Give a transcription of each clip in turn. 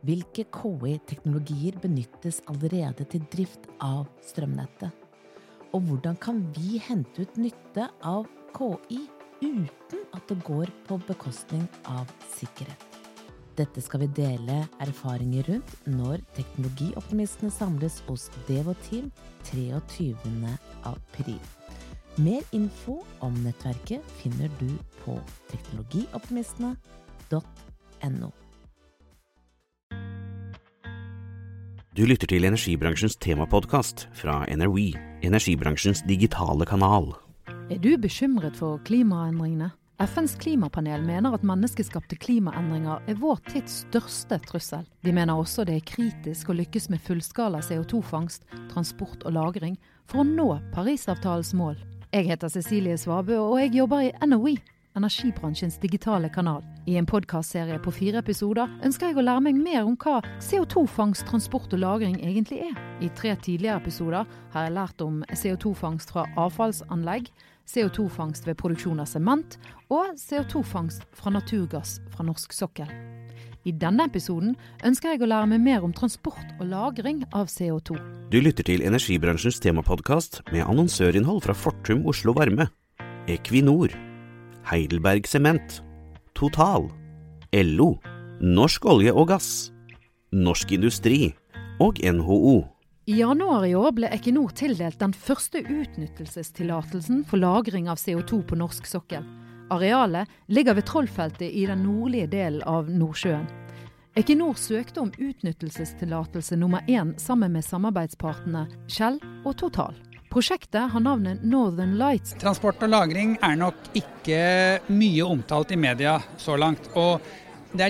Hvilke KI-teknologier benyttes allerede til drift av strømnettet? Og hvordan kan vi hente ut nytte av KI uten at det går på bekostning av sikkerhet? Dette skal vi dele erfaringer rundt når teknologioptimistene samles hos Devo-team 23. april. Mer info om nettverket finner du på teknologioptimistene.no. Du lytter til Energibransjens temapodcast fra NRW, energibransjens digitale kanal. Du bekymret for klimaendringene? FNs klimapanel mener at menneskeskapte klimaendringer vår tids største trussel. De mener også det kritisk å lykkes med fullskala CO2-fangst, transport og lagring for å nå Parisavtalens mål. Jeg heter Cecilie Svabø, og jeg jobber i NRW, energibransjens digitale kanal. I en podcastserie på 4 episoder ønsker jeg å lære meg mer om hva CO2-fangst, transport og lagring egentlig er. I 3 tidligere episoder har jeg lært om CO2-fangst fra avfallsanlegg, CO2-fangst ved produksjon av sement og CO2-fangst fra naturgass fra norsk sokkel. I denne episoden ønsker jeg å lære meg mer om transport og lagring av CO2. Du lytter til Energibransjens temapodcast med annonsørinnhold fra Fortum Oslo Varme, Equinor, Heidelberg Sement, Total, LO, Norsk Olje og Gass, Norsk Industri og NHO. I januar i år ble Equinor tildelt den første utnyttelsestillatelsen for lagring av CO2 på norsk sokkel. Arealet ligger ved Trollfeltet i den nordlige delen av Nordsjøen. Equinor søkte om utnyttelsestillatelse nummer 1 sammen med samarbeidspartene Shell og Total. Prosjektet har navnet Northern Lights. Transport og lagring nok ikke mye omtalt i media så langt, og det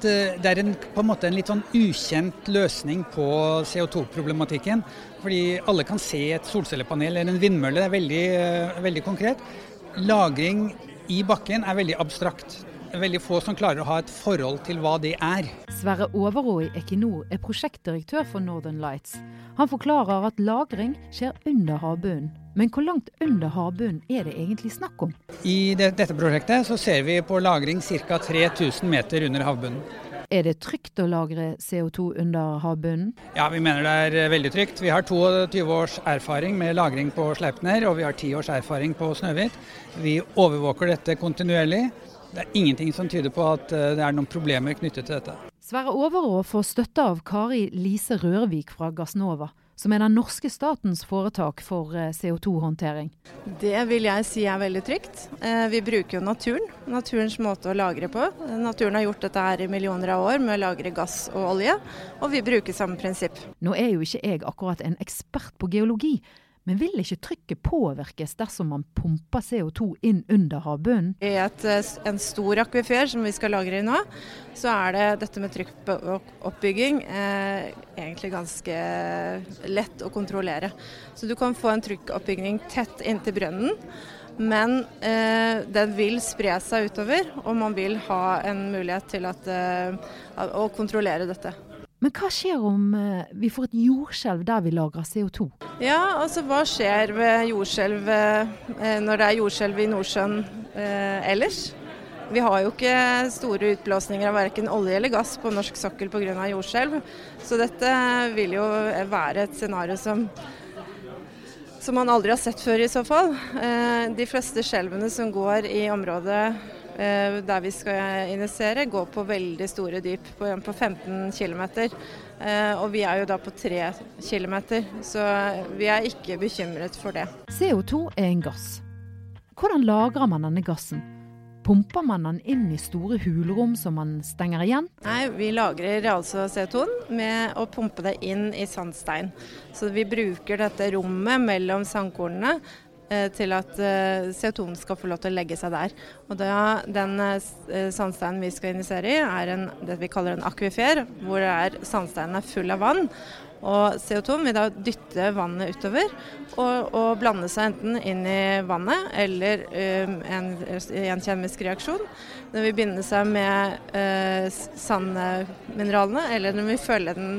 er på en måte en litt sånn ukjent løsning på CO2-problematikken, fordi alle kan se et solcellepanel eller en vindmølle, det veldig konkret. Lagring i bakken veldig abstrakt. Veldig få som klarer å ha et forhold til hva det er. Sverre Overå i Equinor prosjektdirektør for Northern Lights. Han forklarer at lagring skjer under havbunnen. Men hvor langt under havbunnen det egentlig snakk om? I dette prosjektet så ser vi på lagring ca. 3000 meter under havbunnen. Det trygt å lagre CO2 under havbunnen? Ja, vi mener det veldig trygt. Vi har 22 års erfaring med lagring på Sleipner, og vi har 10 års erfaring på Snøhvit. Vi overvåker dette kontinuerlig. Det ingenting som tyder på at det noen problemer knyttet til dette. Sverre Overå får støtte av Kari Lise Rørvik fra Gassnova, som den norske statens foretak for CO2-håndtering. Det vil jeg si veldig trygt. Vi bruker jo naturen, naturens måte å lagre på. Naturen har gjort dette her i millioner av år med å lagre gass og olje, og vi bruker samme prinsipp. Nå jo ikke jeg akkurat en ekspert på geologi, men vil ikke trykket påvirkes dersom man pumper CO2 inn under havbunnen? I en stor akvifer som vi skal lagre i nå, så det dette med trykkoppbygging egentlig ganske lett å kontrollere. Så du kan få en trykkoppbygging tett inntil brønnen, men den vil spre seg utover, og man vil ha en mulighet til å kontrollere dette. Men hva skjer om vi får et jordskjelv der vi lagrer CO2? Ja, altså hva skjer ved jordskjelv når det jordskjelv i Nordsjøen ellers? Vi har jo ikke store utblåsninger av hverken olje eller gass på norsk sokkel på grunn av jordskjelv, så dette vil jo være et scenario som man aldri har sett før i så fall. De fleste skjelvene som går i området der vi skal injisere, går på veldig store dyp, på 15 kilometer. Og vi jo da på 3 kilometer, så vi ikke bekymret for det. CO2 en gass. Hvordan lagrer man denne gassen? Pumper man den inn i store hulrom som man stenger igjen? Nei, vi lagrer altså CO2 med å pumpe det inn i sandstein. Så vi bruker dette rommet mellom sandkornene til at CO2 skal få lov til å legge seg der. Og den sandsteinen vi skal injisere i det vi kaller en akvifer, hvor sandsteinen full av vann. Og CO2 vil da dytte vannet utover og blande seg enten inn i vannet eller en kjemisk reaksjon. Den vil binde seg med sandmineralene, eller den vil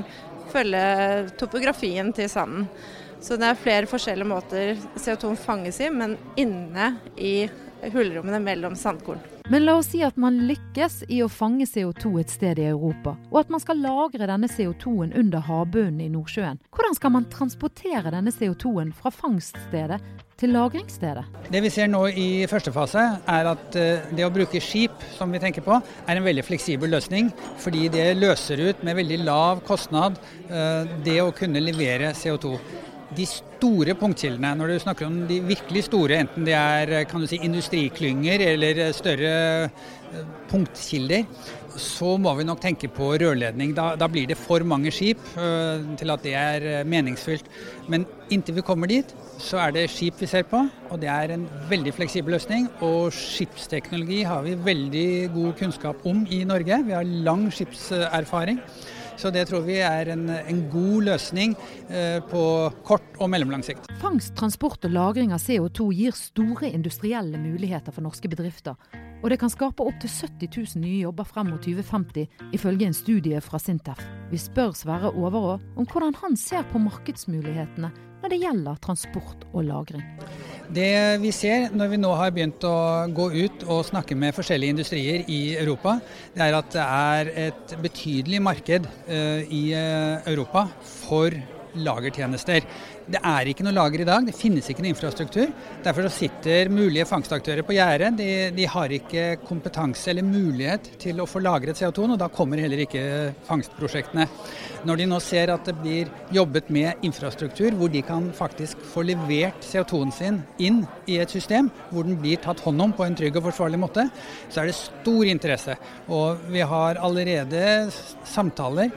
følge topografien til sanden. Så det flere forskjellige måter CO2 fanges i, men inne i hullrommene mellom sandkorn. Men la oss si at man lykkes i å fange CO2 et sted i Europa, og at man skal lagre denne CO2-en under havbunnen i Nordsjøen. Hvordan skal man transportere denne CO2-en fra fangststedet til lagringsstedet? Det vi ser nå i første fase er at det å bruke skip, som vi tenker på, er en veldig fleksibel løsning, fordi det løser ut med veldig lav kostnad det å kunne levere CO2. De store punktkildene, når du snakker om de virkelig store, enten det er kan du si, industriklynger eller større punktkilder, så må vi nok tenke på rørledning. Da blir det for mange skip til at det er meningsfylt. Men inntil vi kommer dit, så er det skip vi ser på, og det er en veldig fleksibel løsning. Og skipsteknologi har vi veldig god kunnskap om i Norge. Vi har lang skipserfaring. Så det tror vi er en god løsning på kort og mellomlang sikt. Fangst, transport og lagring av CO2 gir store industrielle muligheter for norske bedrifter. Og det kan skape opp til 70 000 nye jobber frem mot 2050, ifølge en studie fra Sintef. Vi spør Sverre Overå om hvordan han ser på markedsmulighetene når det gjelder transport og lagring. Det vi ser når vi nå har begynt å gå ut og snakke med forskjellige industrier i Europa, det er at det er et betydelig marked i Europa for lagertjenester. Det er ikke noe lager i dag, det finnes ikke noe infrastruktur. Derfor så sitter mulige fangstaktører på gjerdet. De har ikke kompetanse eller mulighet til å få lagret CO2, og da kommer heller ikke fangstprosjektene. Når de nå ser at det blir jobbet med infrastruktur, hvor de kan faktisk få levert CO2-en sin inn i et system, hvor den blir tatt hånd om på en trygg og forsvarlig måte, så er det stor interesse. Og vi har allerede samtaler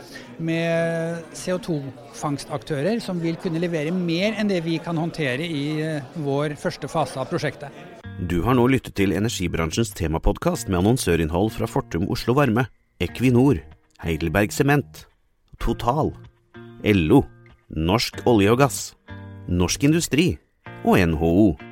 med CO2-fangstaktører som vil kunne levere mer enn det vi kan håndtere i vår første fase av prosjektet. Du har nå lyttet til energibransjens temapodcast med annonsørinnhold fra Fortum Oslo Varme, Equinor, Heidelberg Sement, Total, LO, Norsk Olje og Gass, Norsk Industri og NHO.